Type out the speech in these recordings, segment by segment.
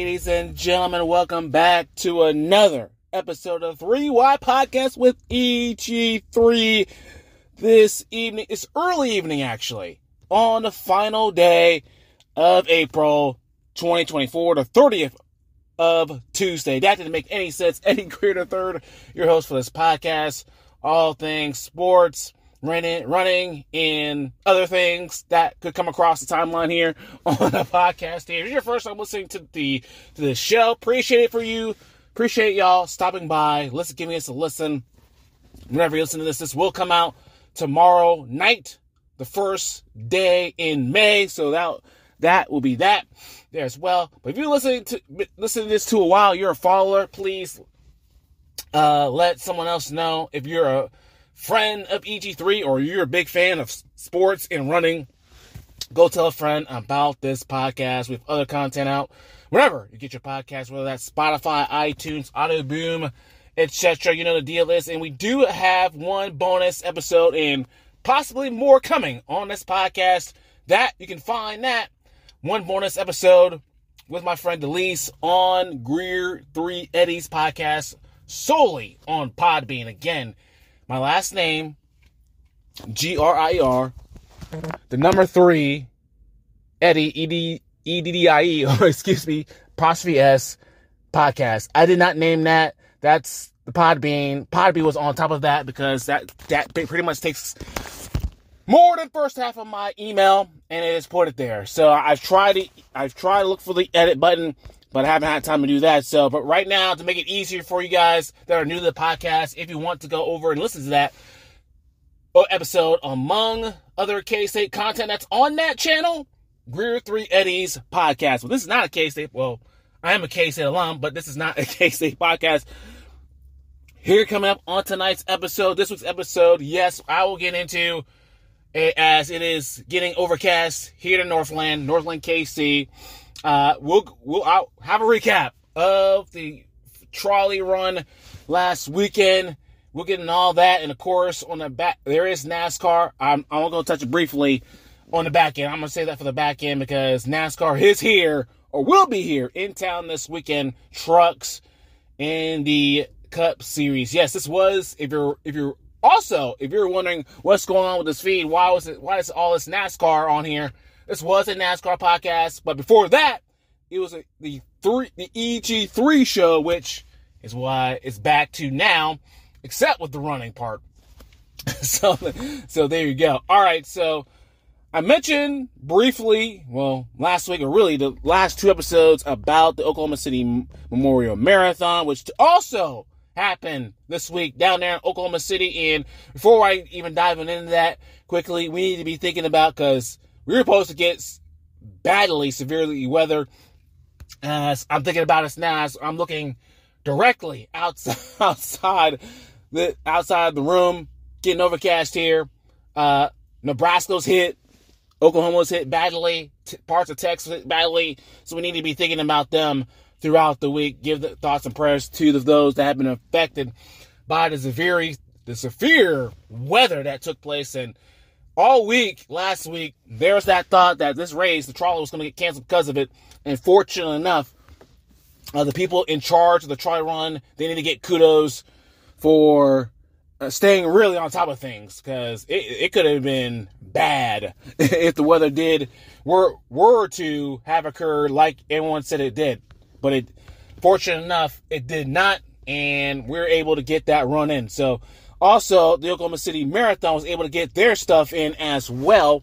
ladies and gentlemen. Welcome back to another episode of 3Y Podcast with EG3. This evening, it's early evening actually, on the final day of April 2024, the 30th of Tuesday. That didn't make any sense. Eddie Greer III, your host for this podcast. All things sports, running, and other things that could come across the timeline here on the podcast here. If it's your first time listening to the show, appreciate it for you. Appreciate y'all stopping by, giving us a listen. Whenever you listen to this will come out tomorrow night, the first day in May. So that will be that there as well. But if you're listening to this to a while, you're a follower, please let someone else know. If you're a friend of EG3 or you're a big fan of sports and running, go tell a friend about this podcast. We have other content out wherever you get your podcast, whether that's Spotify, iTunes, Audioboom, etc. You know the deal is. And we do have one bonus episode and possibly more coming on this podcast. That you can find that one bonus episode with my friend Delise on Greer 3 Eddie's podcast solely on Podbean. Again, my last name, Grier, the number 3, Eddie, E-D-D-I-E, or excuse me, apostrophe S, podcast. I did not name that. That's the Podbean. Podbean was on top of that because that pretty much takes more than first half of my email, and it is put it there. So I've tried to look for the edit button, but I haven't had time to do that. So, but right now, to make it easier for you guys that are new to the podcast, if you want to go over and listen to that episode among other K-State content that's on that channel, Greer 3 Eddie's podcast. Well, this is not a K-State. Well, I am a K-State alum, but this is not a K-State podcast. Here coming up on tonight's episode, this week's episode, yes, I will get into as it is getting overcast here in Northland KC. I'll have a recap of the trolley run last weekend. We'll get into all that, and of course, on the back there is NASCAR. I'm only going to touch it briefly on the back end. I'm going to say that for the back end because NASCAR is here or will be here in town this weekend. Trucks in the Cup Series. Yes, this was if you're wondering what's going on with this feed, why is all this NASCAR on here? This was a NASCAR podcast, but before that, it was the EG3 show, which is why it's back to now, except with the running part. So there you go. All right, so I mentioned briefly, last week, or really the last 2 episodes, about the Oklahoma City Memorial Marathon, which also happened this week down there in Oklahoma City. And before I even dive into that quickly, we need to be thinking about, because we were supposed to get severely weather. As I'm thinking about us now, as I'm looking directly outside the room, getting overcast here. Nebraska's hit, Oklahoma's hit badly, parts of Texas hit badly, so we need to be thinking about them throughout the week. Give the thoughts and prayers to those that have been affected by the severe weather that took place. And all week, last week, there was that thought that this race, the trolley, was going to get canceled because of it. And fortunately enough, the people in charge of the trolley run, they need to get kudos for staying really on top of things, because it could have been bad if the weather were to have occurred like everyone said it did. But fortunate enough, it did not, and we're able to get that run in. So also, the Oklahoma City Marathon was able to get their stuff in as well,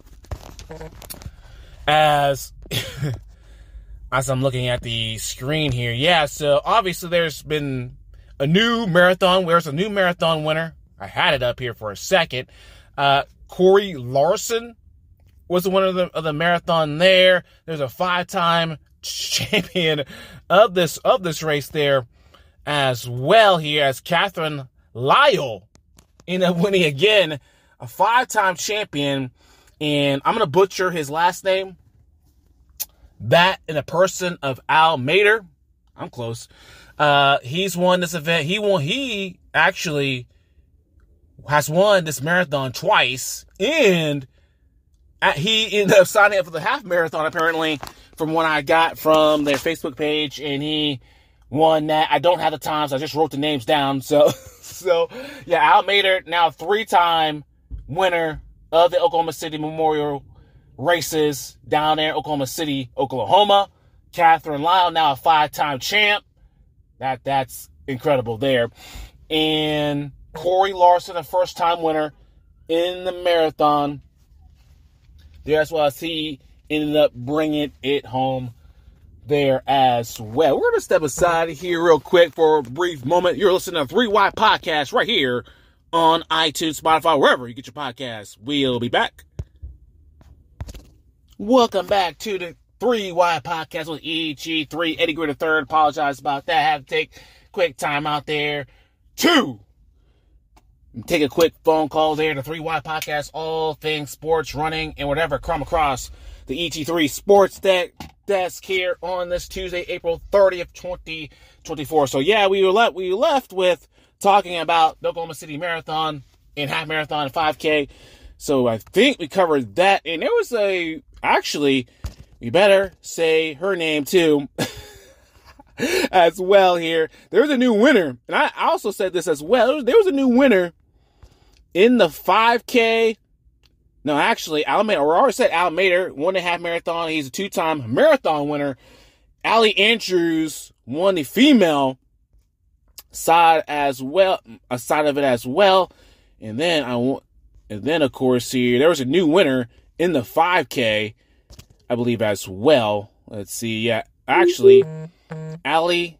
as I'm looking at the screen here. Yeah, so obviously there's been a new marathon. There's a new marathon winner. I had it up here for a second. Corey Larson was the winner of the marathon there. There's a 5-time champion of this race there as well here, as Catherine Lyle ended up winning again, a 5-time champion, and I'm going to butcher his last name. That in a person of Al Mater. I'm close. He's won this event. He actually has won this marathon twice, and he ended up signing up for the half marathon apparently from what I got from their Facebook page, and he won that. I don't have the times. I just wrote the names down. So yeah, Almeida, now 3-time winner of the Oklahoma City Memorial races down there in Oklahoma City, Oklahoma. Catherine Lyle, now a 5-time champ. That's incredible there. And Corey Larson, a first-time winner in the marathon there, as well as he ended up bringing it home there as well. We're going to step aside here real quick for a brief moment. You're listening to 3Y Podcast right here on iTunes, Spotify, wherever you get your podcasts. We'll be back. Welcome back to the 3Y Podcast with EG3. Eddie Greer III. Apologize about that. Had to take a quick time out there to take a quick phone call there to 3Y Podcast, all things sports, running, and whatever come across the EG3 Sports Desk here on this Tuesday, April 30th, 2024. So yeah, we were left with talking about the Oklahoma City Marathon and half marathon and 5K. So I think we covered that. And there was actually, we better say her name too as well here. There's a new winner. And I also said this as well. There was a new winner in the 5K. No, actually, Almeida, or I already said Almeida won the half marathon. He's a 2-time marathon winner. Allie Andrews won the female side as well, a side of it as well. And then of course here there was a new winner in the 5K, I believe as well. Let's see, yeah, actually, Allie,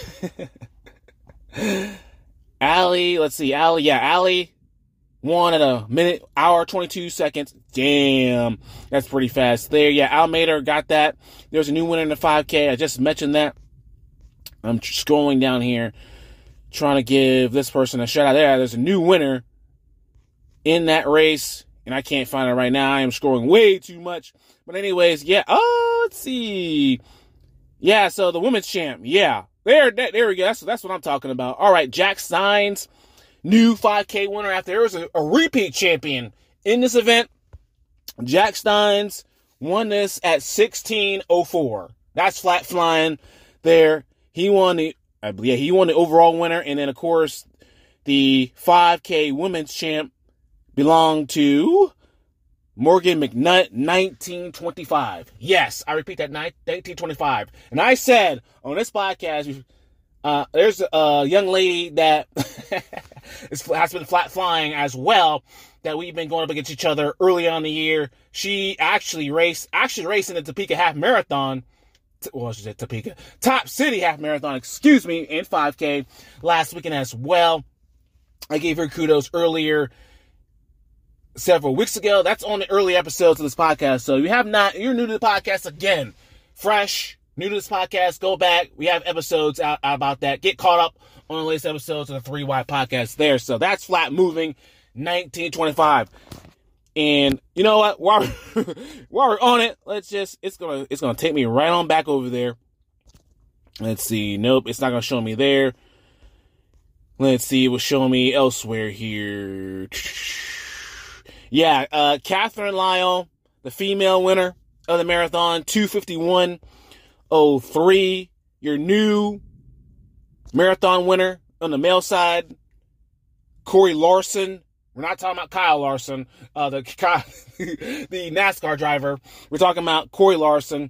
Allie won at a minute, hour, 22 seconds. Damn, that's pretty fast there. Yeah, Almeida got that. There's a new winner in the 5K. I just mentioned that. I'm scrolling down here, trying to give this person a shout out there. There's a new winner in that race, and I can't find it right now. I am scrolling way too much. But anyways, yeah. Oh, let's see. Yeah, so the women's champ. Yeah, there we go. That's what I'm talking about. All right, Jack Steins, new 5K winner after there was a repeat champion in this event. Jack Steins won this at 16:04. That's flat flying there. He won the overall winner, and then of course the 5K women's champ belonged to Morgan McNutt, 1925. Yes, I repeat that, 1925. And I said on this podcast, there's a young lady that has been flat flying as well, that we've been going up against each other early on in the year. She actually raced in the Topeka half marathon. Well, she said Topeka. Top City half marathon, in 5K last weekend as well. I gave her kudos earlier several weeks ago. That's on the early episodes of this podcast. So you're new to the podcast again, fresh, new to this podcast, go back. We have episodes out about that. Get caught up on the latest episodes of the 3Y Podcast there. So that's flat moving, 1925. And you know what? While we're on it, it's gonna take me right on back over there. Let's see. Nope, it's not gonna show me there. Let's see. It will show me elsewhere here. Yeah, Catherine Lyle, the female winner of the marathon, 2:51:03. Your new marathon winner on the male side, Corey Larson. We're not talking about Kyle Larson, the NASCAR driver. We're talking about Corey Larson,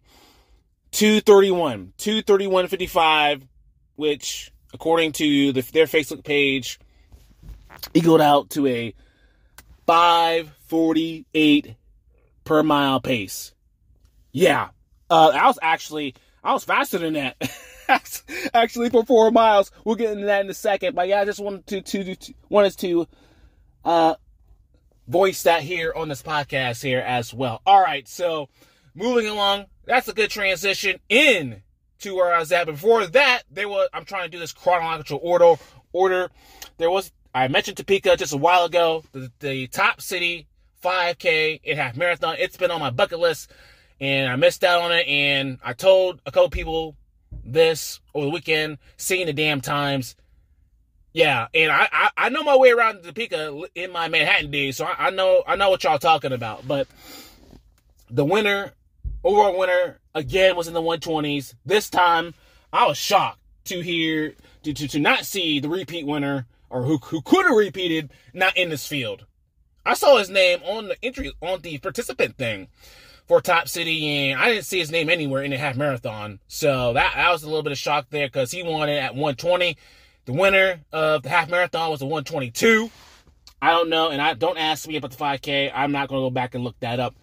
2:31:55, which, according to their Facebook page, equaled out to a 5:48 per mile pace. Yeah, I was faster than that. Actually, for 4 miles. We'll get into that in a second. But yeah, I just wanted to voice that here on this podcast here as well. All right, so moving along, that's a good transition in to where I was at. Before that, I'm trying to do this chronological order. I mentioned Topeka just a while ago, the Top City 5K and half marathon. It's been on my bucket list, and I missed out on it. And I told a couple people this over the weekend, seeing the damn times. Yeah, and I know my way around Topeka in my Manhattan days, so I know what y'all talking about. But the winner overall winner again was in the 120s. This time, I was shocked to not see the repeat winner, or who could have repeated, not in this field. I saw his name on the participant thing for Top City, and I didn't see his name anywhere in the half marathon. So that was a little bit of shock there, because he won it at 120. The winner of the half marathon was a 122. I don't know, and don't ask me about the 5K. I'm not going to go back and look that up.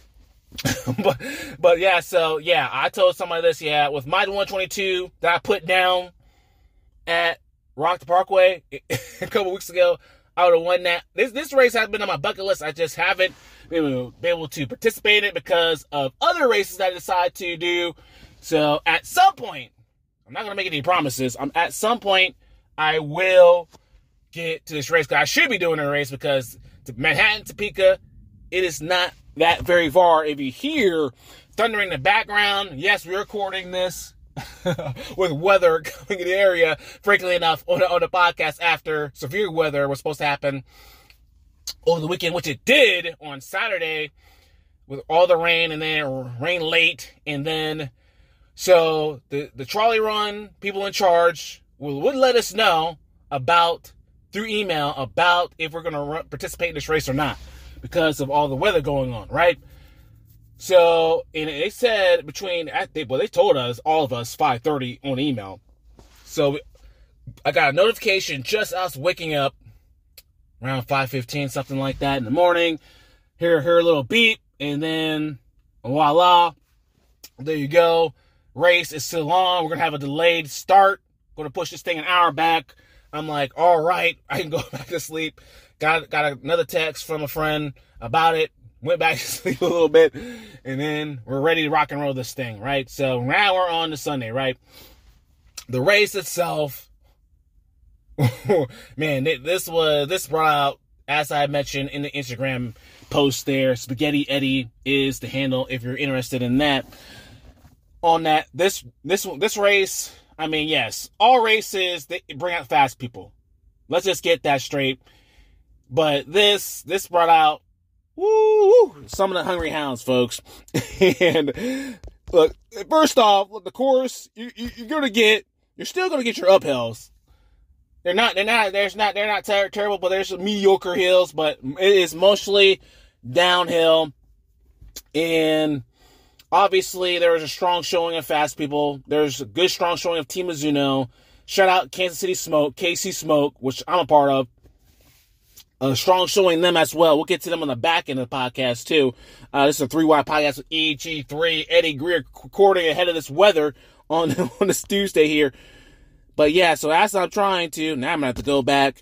but yeah, so yeah, I told somebody this, with my 122 that I put down at Rock the Parkway a couple weeks ago, I would have won that. This race has been on my bucket list. I just haven't been able to participate in it because of other races that I decide to do. So at some point, I'm not going to make any promises. At some point, I will get to this race, because I should be doing a race, because to Manhattan, Topeka, it is not that very far. If you hear thunder in the background, yes, we're recording this with weather coming in the area, frankly enough, on the podcast after severe weather was supposed to happen over the weekend, which it did on Saturday with all the rain, and then rain late, and then so the trolley run people in charge would let us know through email about if we're going to participate in this race or not, because of all the weather going on, right? So, and they said they told us, all of us, 5:30 on email. So I got a notification just us waking up around 5:15, something like that in the morning. Hear a little beep, and then voila, there you go. Race is still on. We're going to have a delayed start. Going to push this thing an hour back. I'm like, all right, I can go back to sleep. Got another text from a friend about it. Went back to sleep a little bit. And then we're ready to rock and roll this thing, right? So now we're on to Sunday, right? The race itself, man, this brought out, as I mentioned in the Instagram post there, Spaghetti Eddie is the handle if you're interested in that. On that, this race, I mean, yes, all races, they bring out fast people. Let's just get that straight. But this brought out some of the hungry hounds, folks. And look, first off, the course you're still gonna get your uphills. They're not terrible, but there's some mediocre hills. But it is mostly downhill, and obviously, there was a strong showing of fast people. There's a good, strong showing of Team Mizuno. Shout out Kansas City Smoke, KC Smoke, which I'm a part of. A strong showing them as well. We'll get to them on the back end of the podcast, too. This is a 3Y podcast with EG3. Eddie Greer recording ahead of this weather on this Tuesday here. But yeah, so as I'm trying to, now I'm going to have to go back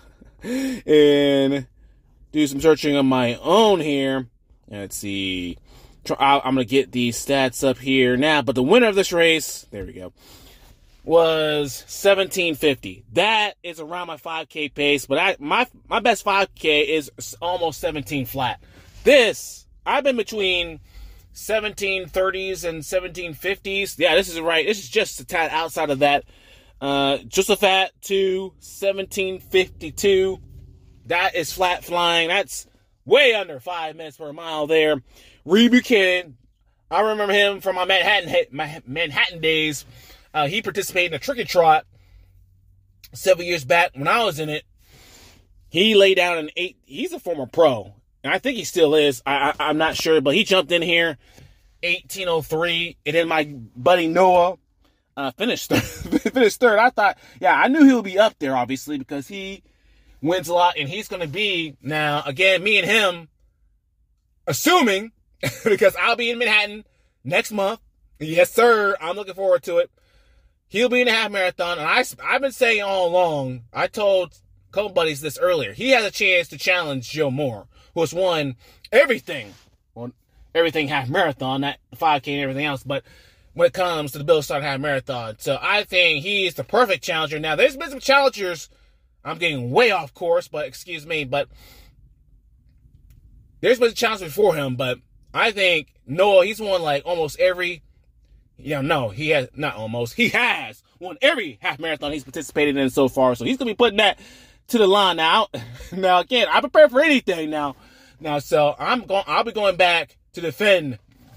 and do some searching on my own here. Let's see. I'm going to get these stats up here now, but the winner of this race, there we go, was 17:50. That is around my 5K pace, but my best 5K is almost 17 flat. I've been between 17:30s and 17:50s. Yeah, this is right. This is just a tad outside of that. Just a fat to 17:52. That is flat flying. That's way under 5 minutes per mile there. Reed Buchanan, I remember him from my Manhattan days. He participated in a tricky trot several years back when I was in it. He laid down an 8. He's a former pro, and I think he still is. I'm not sure, but he jumped in here 18:03, and then my buddy Noah finished third. I thought, I knew he would be up there, obviously, because he wins a lot, and he's going to be, now, again, me and him, assuming, because I'll be in Manhattan next month. Yes, sir. I'm looking forward to it. He'll be in the half marathon, and I've been saying all along, I told a couple buddies this earlier, he has a chance to challenge Joe Moore, who has won everything half marathon, that 5K and everything else, but when it comes to the Bill Starr half marathon. So I think he is the perfect challenger. Now, there's been some challengers, I'm getting way off course, but excuse me, but there's been a challenge before him, but I think Noah, he's won like almost every, he has won every half marathon he's participated in so far. So he's going to be putting that to the line now. Now, again, I prepare for anything now. So I'll be going back to defend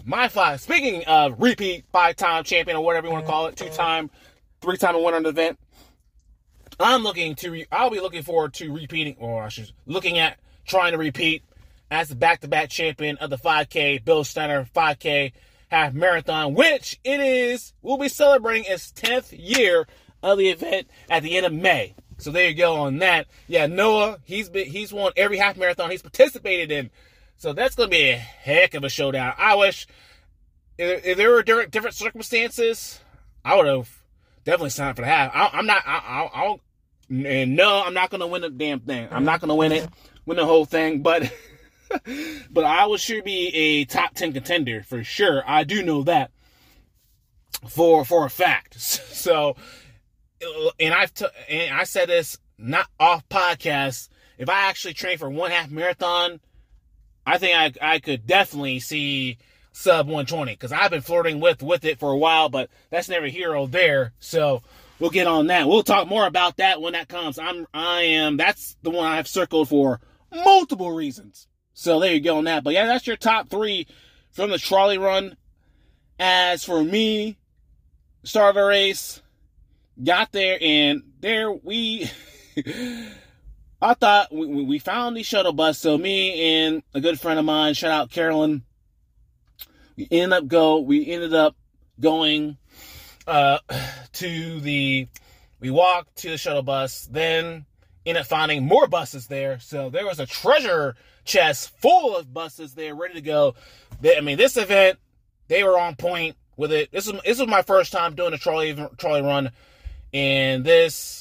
Speaking of repeat 5-time champion or whatever you want to call it, 2-time, 3-time winner of the event, I'll be looking forward to repeating, looking at trying to repeat as the back-to-back champion of the 5K, Bill Steiner 5K half marathon, which we'll be celebrating its 10th year of the event at the end of May. So there you go on that. Yeah, Noah, he's won every half marathon he's participated in. So that's going to be a heck of a showdown. I wish if there were different circumstances, I would have definitely signed for the half. I'm not going to win the damn thing. I'm not going to win the whole thing, but I would sure be a top 10 contender for sure. I do know that for a fact. So, and I said this not off podcast. If I actually train for one half marathon, I think I could definitely see sub 120 because I've been flirting with it for a while, but that's never here or there. So we'll get on that. We'll talk more about that when that comes. That's the one I've circled for multiple reasons. So there you go on that. But yeah, that's your top 3 from the trolley run. As for me, started the race, got there, and there I thought we found the shuttle bus. So me and a good friend of mine, shout out Carolyn, we ended up going we walked to the shuttle bus, then ended up finding more buses there. So there was a treasure chest full of buses there ready to go. This event, they were on point with it. This was my first time doing a trolley run, and this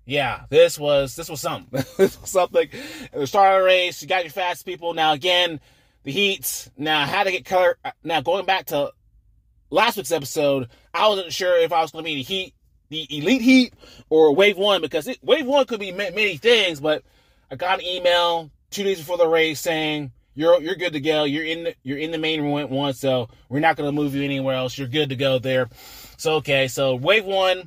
was something. This was something. At the start of the race, you got your fast people. Now again, the heats. Now how to get color. Now going back to last week's episode, I wasn't sure if I was going to be the elite heat or wave 1 because wave 1 could be many things. But I got an email 2 days before the race saying you're good to go. You're in the main one, so we're not going to move you anywhere else. You're good to go there. So okay, so wave 1.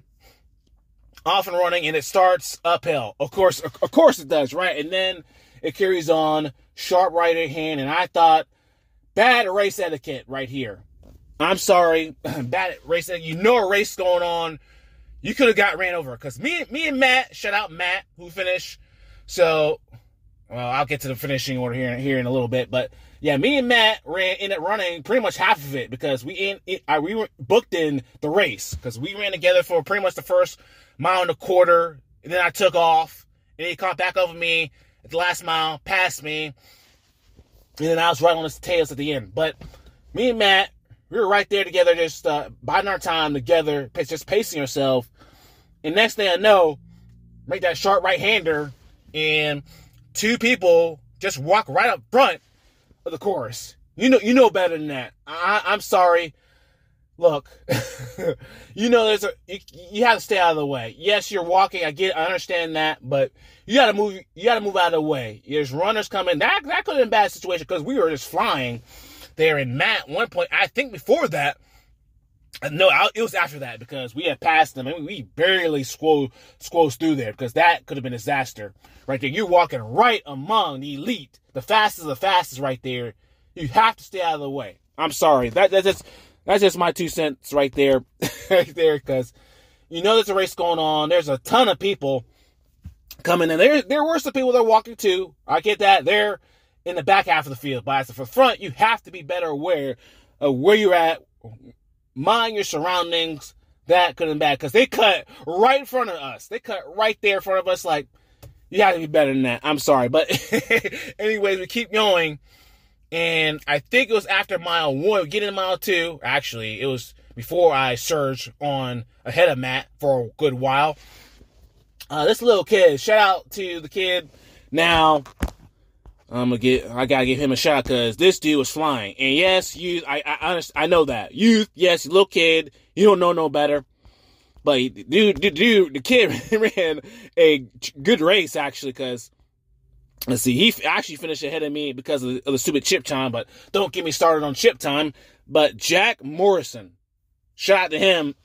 Off and running, and it starts uphill. Of course it does, right? And then it carries on, sharp right hand, and I thought, bad race etiquette right here. I'm sorry, bad race etiquette. You know a race going on. You could have got ran over. Because me and Matt, shout out Matt, who finished. So, well, I'll get to the finishing order here in a little bit. But, yeah, me and Matt ended up running pretty much half of it because we were booked in the race. Because we ran together for pretty much the first mile and a quarter, and then I took off, and he caught back over me at the last mile, passed me, and then I was right on his tails at the end. But me and Matt, we were right there together, just biding our time together, just pacing ourselves, and next thing I know, make that sharp right-hander, and 2 people just walk right up front of the course. You know better than that. I'm sorry. Look, you have to stay out of the way. Yes, you're walking. I understand that, but you gotta move out of the way. There's runners coming. That could have been a bad situation because we were just flying there. And Matt, one point, I think before that, no, it was after that because we had passed them and we barely squoze through there because that could have been a disaster right there. You're walking right among the elite, the fastest of the fastest right there. You have to stay out of the way. I'm sorry. That's just my 2 cents right there, because there's a race going on. There's a ton of people coming in. There were some people that are walking too. I get that. They're in the back half of the field. But as for the front, you have to be better aware of where you're at. Mind your surroundings. That could have been bad because they cut right in front of us. They cut right there in front of us. Like, you have to be better than that. I'm sorry. But anyways, we keep going. And I think it was after mile 1, getting to mile 2. Actually, it was before I surged on ahead of Matt for a good while. This little kid, shout out to the kid. Now, I gotta give him a shout because this dude was flying. And yes, I know that. Youth, yes, little kid, you don't know no better. But the kid ran a good race actually because, let's see, he actually finished ahead of me because of the stupid chip time, but don't get me started on chip time. But Jack Morrison, shout out to him.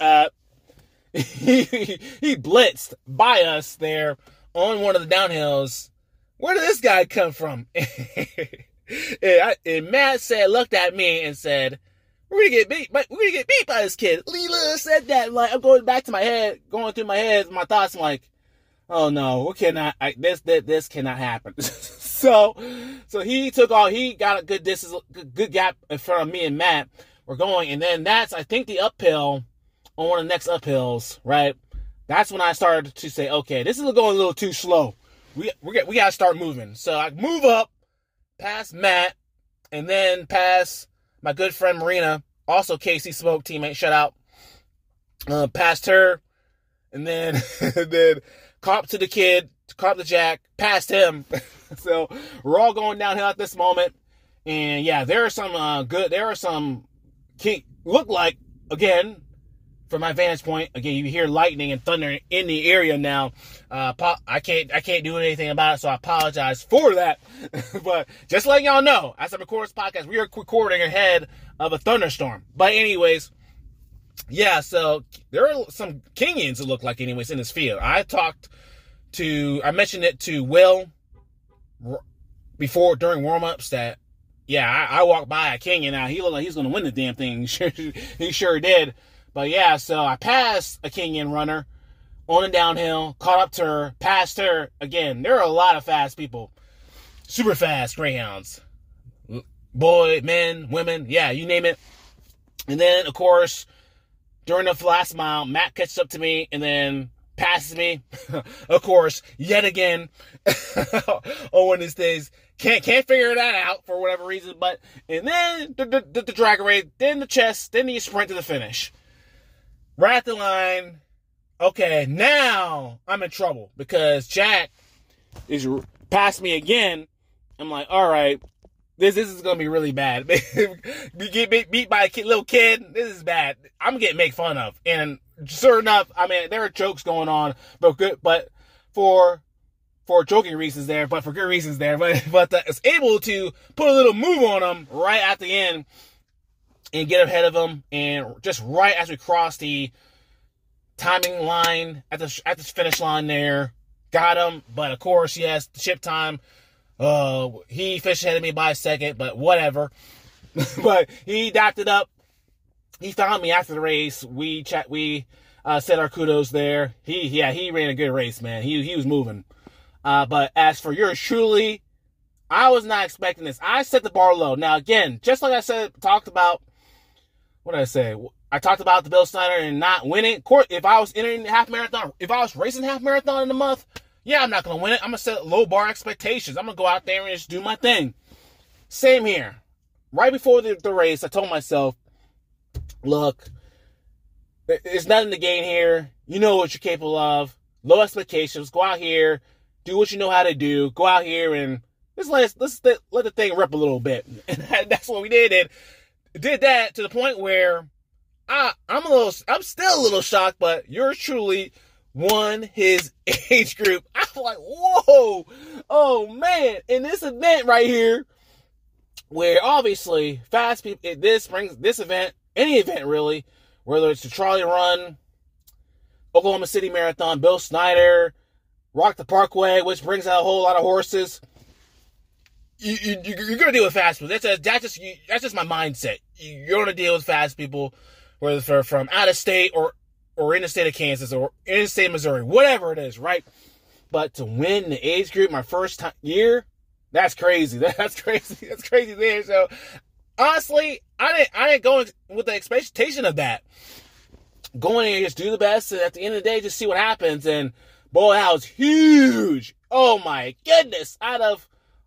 He blitzed by us there on one of the downhills. Where did this guy come from? And Matt looked at me and said, we're gonna get beat, but we're gonna get beat by this kid. Leela said that. Like, I'm going back to my head, going through my head, my thoughts. I'm like, oh no, we cannot. This cannot happen. so he took off. He got a good distance, good gap in front of me and Matt. We're going, and then that's, I think, the uphill on one of the next uphills, right? That's when I started to say, okay, this is going a little too slow. We gotta start moving. So I move up past Matt, and then past my good friend Marina, also KC Smoke teammate, shout out. Past her, and then caught up to the kid, caught up to Jack, past him. So we're all going downhill at this moment. And yeah, there are some look like, again, from my vantage point, again, you hear lightning and thunder in the area now. I can't do anything about it, so I apologize for that. But just letting y'all know, as I record this podcast, we are recording ahead of a thunderstorm. But anyways, yeah, so there are some Kenyans, it look like, anyways, in this field. I mentioned it to Will before, during warm-ups, that, yeah, I walked by a Kenyan. Now, he looked like he's going to win the damn thing. He sure did. But yeah, so I passed a Kenyan runner on and downhill, caught up to her, passed her. Again, there are a lot of fast people. Super fast greyhounds. Boy, men, women, yeah, you name it. And then, of course, during the last mile, Matt catches up to me and then passes me. Of course, yet again, on one of these days. Can't figure that out for whatever reason. But, and then the drag race, then the chest, then you sprint to the finish. Right at the line. Okay, now I'm in trouble because Jack is past me again. I'm like, all right, this is going to be really bad. We get beat by a little kid. This is bad. I'm going to get made fun of. And sure enough, I mean, there are jokes going on, but for joking reasons there, but for good reasons there. But it's able to put a little move on them right at the end and get ahead of them. And just right as we cross the timing line at the finish line there, got him. But of course, yes, the chip time. He finished ahead of me by a second, but whatever. But he dapped it up. He found me after the race. We said our kudos there. He ran a good race, man. He was moving. But as for yours truly, I was not expecting this. I set the bar low. Now, again, just like I talked about, what did I say? I talked about the Bill Snyder and not winning. Of course, if I was entering the half marathon, if I was racing half marathon in a month, yeah, I'm not going to win it. I'm going to set low bar expectations. I'm going to go out there and just do my thing. Same here. Right before the race, I told myself, look, there's nothing to gain here. You know what you're capable of. Low expectations. Go out here. Do what you know how to do. Go out here and let's let the thing rip a little bit. And that's what we did. And did that to the point where I'm still a little shocked, but yours truly won his age group. I was like, whoa, oh man. In this event right here, where obviously fast people, this event, any event really, whether it's the Charlie Run, Oklahoma City Marathon, Bill Snyder, Rock the Parkway, which brings out a whole lot of horses. You're gonna deal with fast people. That's just my mindset. You're gonna deal with fast people, whether they're from out of state or in the state of Kansas or in the state of Missouri, whatever it is, right? But to win the age group my first year, that's crazy. That's crazy. That's crazy there. So honestly, I didn't go with the expectation of that. Going in here, just do the best, and at the end of the day, just see what happens. And boy, that was huge. Oh my goodness. Out of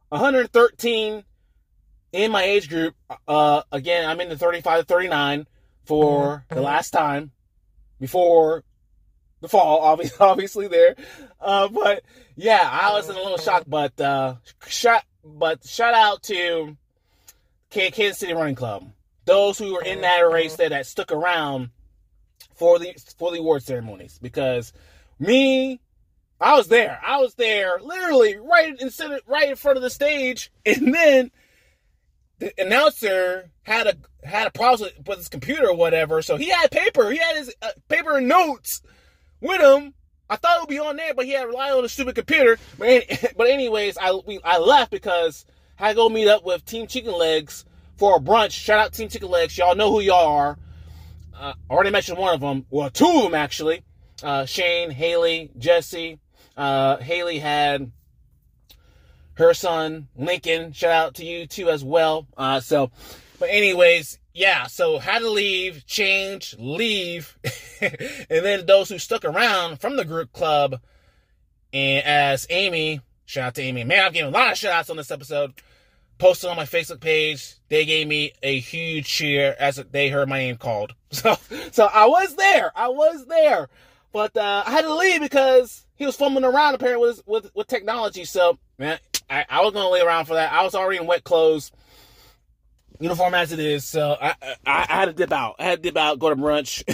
113 in my age group, again, I'm in the 35 to 39 for the last time before the fall, obviously there. But yeah, I was in a little shock, but shout out to Kansas City Running Club. Those who were in that race there that stuck around for the award ceremonies, because me, I was there literally right in front of the stage, and then the announcer had a problem with his computer or whatever, so he had his paper and notes with him. I thought it would be on there, but he had to rely on a stupid computer. But anyways, I left because I had to go meet up with Team Chicken Legs for a brunch. Shout out Team Chicken Legs. Y'all know who y'all are. Already mentioned one of them. Well, two of them, actually. Shane, Haley, Jesse. Haley had her son, Lincoln. Shout out to you, too, as well. But anyways, yeah. So had to leave, change, leave. And then those who stuck around from the group club, and as Amy, shout out to Amy. Man, I'm giving a lot of shout outs on this episode. Posted on my Facebook page. They gave me a huge cheer as they heard my name called. So I was there. But I had to leave because he was fumbling around apparently with technology. So, man, I was going to lay around for that. I was already in wet clothes, uniform as it is. So I had to dip out. Go to brunch.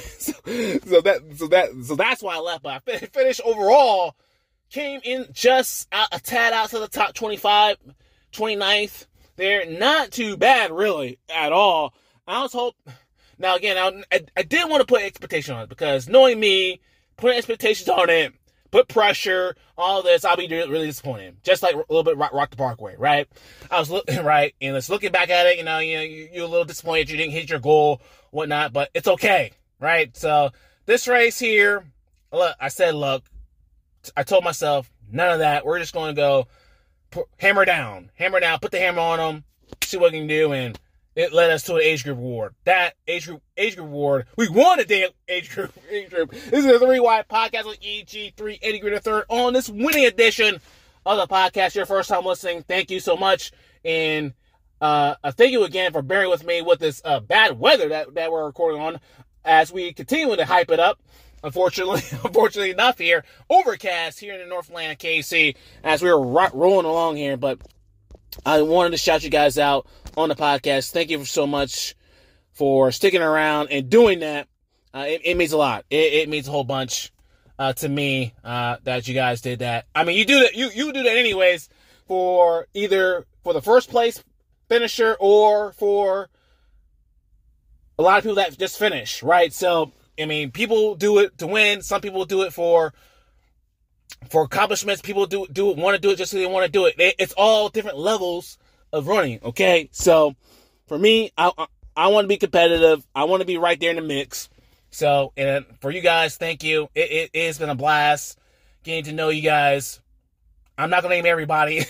so that's why I left. But I finished overall. Came in just a tad out to the top 25, 29th. They're not too bad, really, at all. I was hoping. Now, again, I didn't want to put expectations on it because knowing me, putting expectations on it, put pressure, all this, I'll be really disappointed. Just like a little bit Rock the Parkway, right? I was looking right, and just looking back at it, you're a little disappointed you didn't hit your goal, whatnot, but it's okay, right? So this race here, look, I told myself none of that. We're just going to go hammer down, put the hammer on them, see what we can do, and it led us to an age group award. That age group award, we won a damn age group. This is a 3 Wide Podcast with EG3 Eddie Green III on this winning edition of the podcast. Your first time listening, thank you so much, and thank you again for bearing with me with this bad weather that we're recording on as we continue to hype it up. Unfortunately enough here, overcast here in the Northland, KC, as we were rolling along here, but I wanted to shout you guys out on the podcast. Thank you so much for sticking around and doing that. It means a lot. It means a whole bunch to me that you guys did that. I mean, you do that. You do that anyways for either for the first place finisher or for a lot of people that just finish, right? So, I mean, people do it to win. Some people do it for accomplishments. People want to do it just so they want to do it. It's all different levels of running, okay? So, for me, I want to be competitive. I want to be right there in the mix. So, and for you guys, thank you. It's been a blast getting to know you guys. I'm not going to name everybody.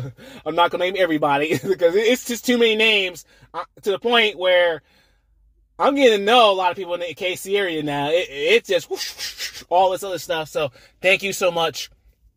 Because it's just too many names to the point where I'm getting to know a lot of people in the KC area now. It's just whoosh, all this other stuff. So thank you so much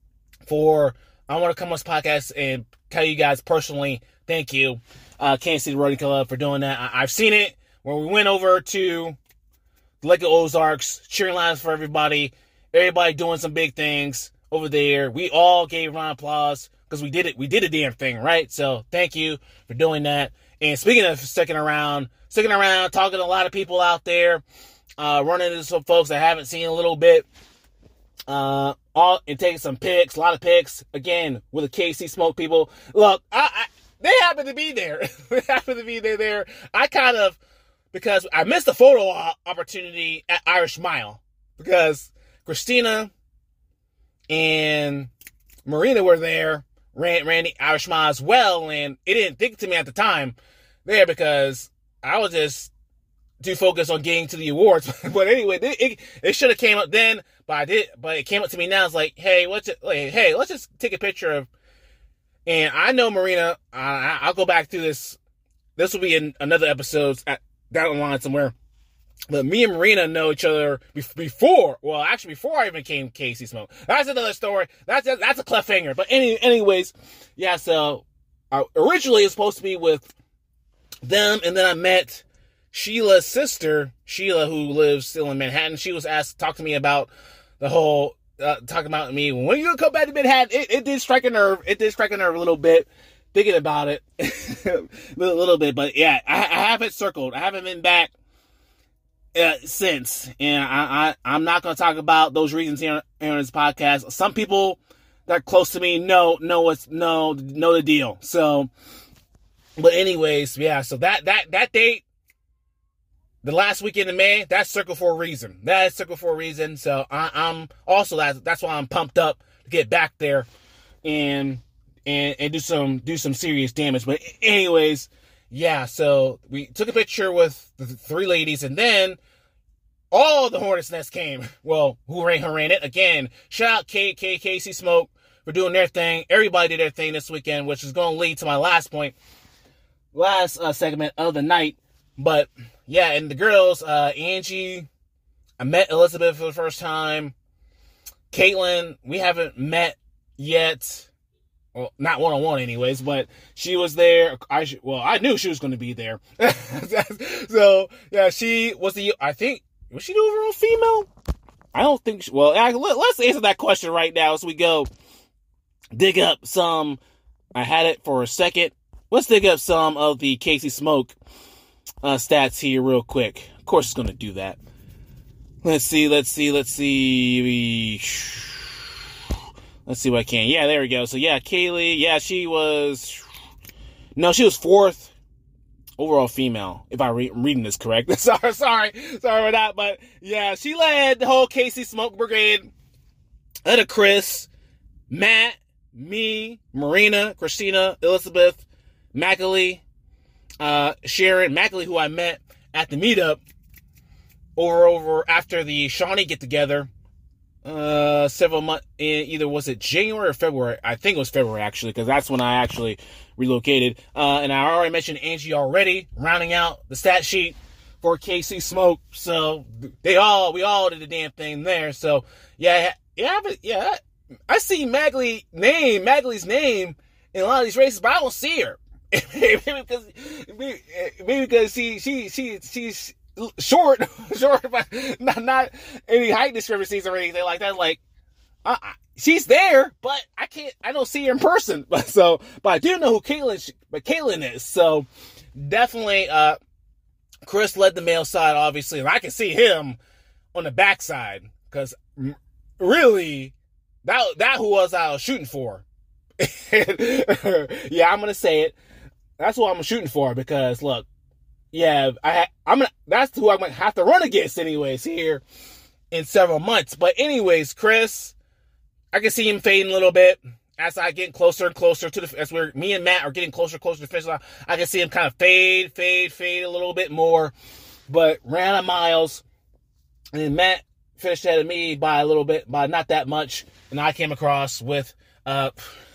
I want to come on this podcast and tell you guys personally, thank you, Kansas City Rotary Club, for doing that. I've seen it when we went over to the Lake of Ozarks, cheering lines for everybody doing some big things over there. We all gave a round of applause because we did it. We did a damn thing, right? So thank you for doing that. And speaking of sticking around, talking to a lot of people out there, running into some folks I haven't seen in a little bit, and taking some pics, a lot of pics, again, with the KC Smoke people. Look, they happen to be there. There. Because I missed the photo opportunity at Irish Mile, because Christina and Marina were there, ran the Irish Mile as well, and it didn't think to me at the time there because I was just too focused on getting to the awards. But anyway, it should have came up then, but it came up to me now. It's like, hey, let's just take a picture of. And I know Marina. I'll go back through this. This will be in another episode down the line somewhere. But me and Marina know each other before I even came KC Smoke. That's another story. That's a cliffhanger. But anyways, yeah. So originally it was supposed to be with them, and then I met Sheila's sister, Sheila, who lives still in Manhattan. She was asked to talk to me about the whole talking about me. When you gonna come back to Manhattan? It did strike a nerve. It did strike a nerve a little bit thinking about it, a little bit. But yeah, I have it circled. I haven't been back since, and I'm not going to talk about those reasons here on this podcast. Some people that are close to me know the deal. So, but anyways, yeah. So that date, the last weekend in May, that's circled for a reason. That is circled for a reason. So I'm also that's why I'm pumped up to get back there and do some serious damage. But anyways, yeah, so we took a picture with the three ladies, and then all the Hornets Nest came. Well, who ran it? Again, shout out Casey Smoke for doing their thing. Everybody did their thing this weekend, which is going to lead to my last segment of the night. But, yeah, and the girls, Angie, I met Elizabeth for the first time. Caitlin, we haven't met yet. Well, not one-on-one anyways, but she was there. I knew she was going to be there. So, yeah, she was was she the overall female? I don't think let's answer that question right now as we go dig up some. I had it for a second. Let's dig up some of the Casey Smoke stats here real quick. Of course, it's going to do that. Let's see what I can. Yeah, there we go. So, yeah, Kaylee, yeah, she was fourth overall female, if I'm reading this correct. sorry about that. But, yeah, she led the whole Casey Smoke Brigade. Led of Chris, Matt, me, Marina, Christina, Elizabeth, Macaulay, Sharon, Macaulay, who I met at the meetup over after the Shawnee get-together. Several months in, either was it January or February? I think it was February, actually, because that's when I actually relocated. And I already mentioned Angie already, rounding out the stat sheet for KC Smoke. So we all did the damn thing there. So yeah, I see Magley's name in a lot of these races, but I don't see her. maybe because she's short, but not any height discrepancies or anything like that. Like, she's there, but I don't see her in person. But I do know who Caitlin is. So definitely, Chris led the male side, obviously, and I can see him on the backside because really, that who I was shooting for. Yeah, I'm gonna say it. That's what I'm shooting for because look. Yeah, that's who I'm going to have to run against anyways here in several months. But anyways, Chris, I can see him fading a little bit as I get closer and closer to me and Matt are getting closer and closer to the finish line. I can see him kind of fade a little bit more, but ran out of miles. And then Matt finished ahead of me by a little bit, by not that much. And I came across with, now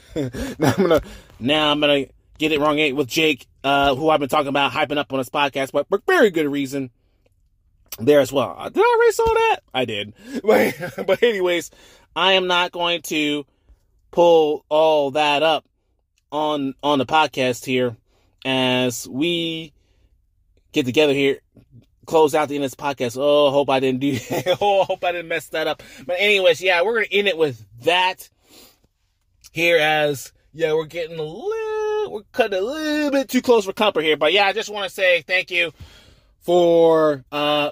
I'm gonna get it wrong with Jake, who I've been talking about, hyping up on this podcast, but for very good reason there as well. Did I erase all that? I did. But anyways, I am not going to pull all that up on the podcast here as we get together here, close out the end of this podcast. Hope I didn't mess that up. But anyways, yeah, we're going to end it with that here as, yeah, we're cutting a little bit too close for comfort here. But yeah, I just want to say thank you for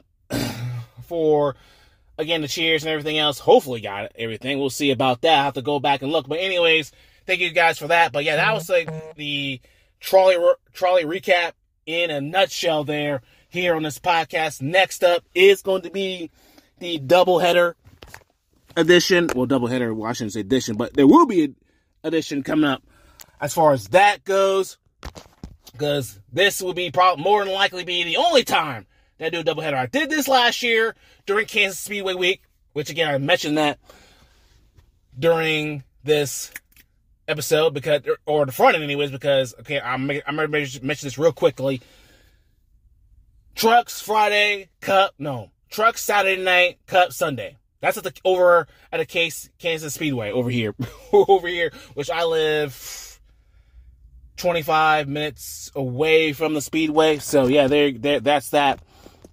again, the cheers and everything else. Hopefully got everything. We'll see about that. I have to go back and look. But anyways, thank you guys for that. But yeah, that was like the trolley recap in a nutshell there here on this podcast. Next up is going to be the doubleheader edition. Well, doubleheader, well, I shouldn't say edition, but there will be an edition coming up as far as that goes, because this will be more than likely be the only time that I do a doubleheader. I did this last year during Kansas Speedway Week, which again, I mentioned that during this episode or the front end anyways, because, okay, I'm going to mention this real quickly. Trucks Friday, Trucks Saturday night, Cup Sunday. That's over at a Kansas Speedway over here, which I live 25 minutes away from the Speedway. So yeah, that's that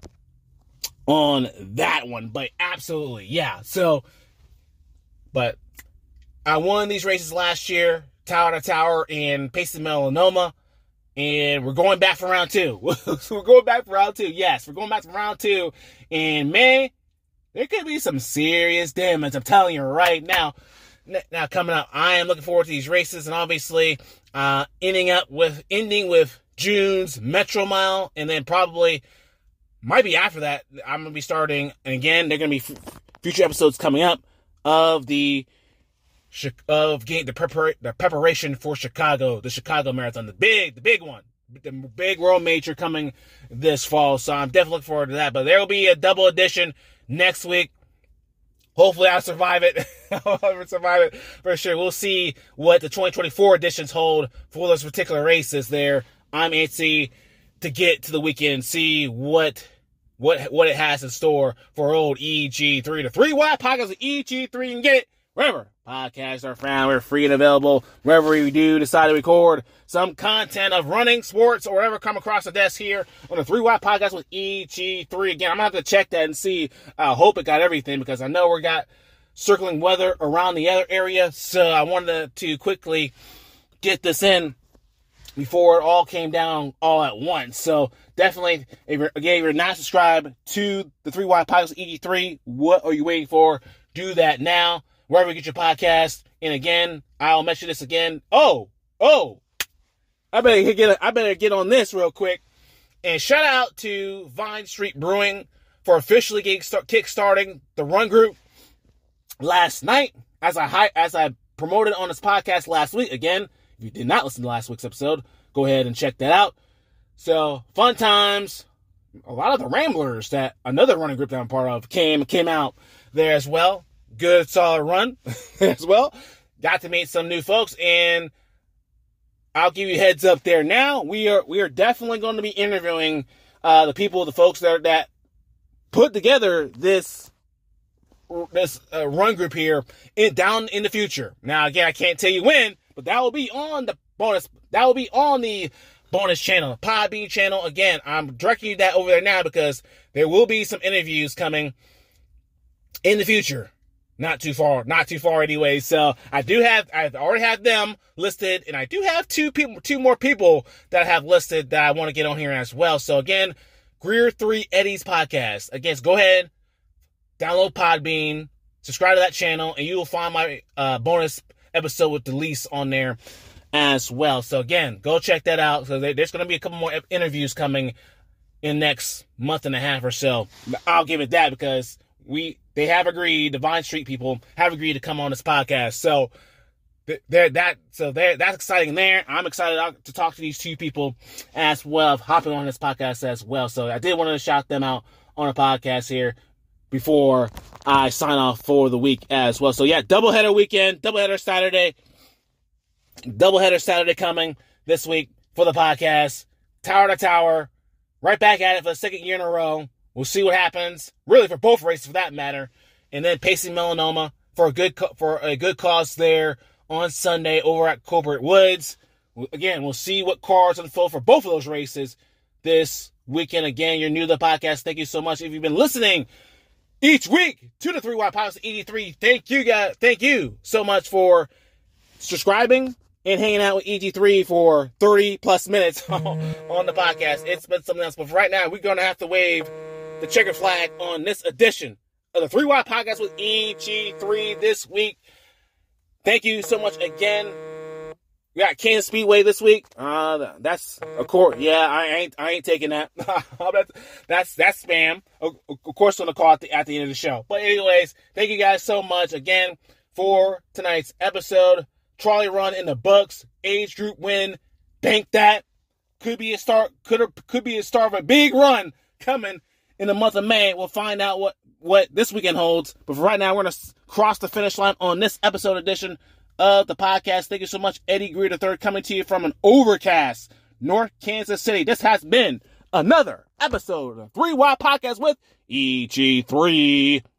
on that one. But absolutely, yeah. So, but I won these races last year, tower to tower in Payson, Melanoma. And we're going back for round two. We're going back for round two. Yes, we're going back for round two in May. There could be some serious damage, I'm telling you right now. Now coming up, I am looking forward to these races, and obviously ending with June's Metro Mile, and then probably might be after that I'm gonna be starting. And again, there are gonna be future episodes coming up of the preparation for Chicago, the Chicago Marathon, the big one, the big world major coming this fall. So I'm definitely looking forward to that. But there will be a double edition next week. Hopefully I'll survive it. I'll survive it for sure. We'll see what the 2024 editions hold for those particular races there. I'm antsy to get to the weekend, see what it has in store for old EG3. The 3Y podcast of EG3. You can get it wherever podcasts are found. We're free and available wherever we do decide to record some content of running, sports, or whatever come across the desk here on the 3Y podcast with EG3. Again, I'm going to have to check that and see. I hope it got everything because I know we got circling weather around the other area. So I wanted to quickly get this in before it all came down all at once. So definitely, if you're not subscribed to the 3Y podcast with EG3, what are you waiting for? Do that now. Wherever you get your podcast. And again, I'll mention this again. I better get on this real quick. And shout out to Vine Street Brewing for officially kickstarting the run group last night. As I promoted on this podcast last week. Again, if you did not listen to last week's episode, go ahead and check that out. So, fun times. A lot of the Ramblers, that another running group that I'm part of, came out there as well. Good, solid run as well. Got to meet some new folks, and I'll give you a heads up there now. We are definitely going to be interviewing the folks that put together this run group here down in the future. Now, again, I can't tell you when, but that will be on the bonus. That will be on the bonus channel, Podbean channel. Again, I'm directing you that over there now because there will be some interviews coming in the future. Not too far anyway. So I already have them listed, and I do have two more people that I have listed that I want to get on here as well. So again, Greer 3 Eddie's podcast. Again, go ahead, download Podbean, subscribe to that channel, and you will find my bonus episode with Delise on there as well. So again, go check that out. So there's going to be a couple more interviews coming in next month and a half or so. I'll give it that because they have agreed, the Vine Street people have agreed to come on this podcast. So that's exciting there. I'm excited to talk to these two people as well, hopping on this podcast as well. So I did want to shout them out on a podcast here before I sign off for the week as well. So yeah, doubleheader weekend, doubleheader Saturday coming this week for the podcast. Tower to tower, right back at it for the second year in a row. We'll see what happens, really for both races for that matter. And then Pacing Melanoma for a good cause there on Sunday over at Colbert Woods. Again, we'll see what cards unfold for both of those races this weekend. Again, you're new to the podcast. Thank you so much. If you've been listening each week to the 3Y Podcast 83, thank you guys. Thank you so much for subscribing and hanging out with EG3 for 30 plus minutes on the podcast. It's been something else. But for right now, we're going to have to wave the checker flag on this edition of the 3Y Podcast with EG3 this week. Thank you so much again. We got Kansas Speedway this week. That's of course. Yeah, I ain't taking that. that's spam. Of course, on the call at the end of the show. But anyways, thank you guys so much again for tonight's episode. Trolley run in the books. Age group win. Bank that. Could be a start. Could be a start of a big run coming in the month of May. We'll find out what this weekend holds. But for right now, we're going to cross the finish line on this episode edition of the podcast. Thank you so much, Eddie Greer III, coming to you from an overcast North Kansas City. This has been another episode of 3Y Podcast with EG3.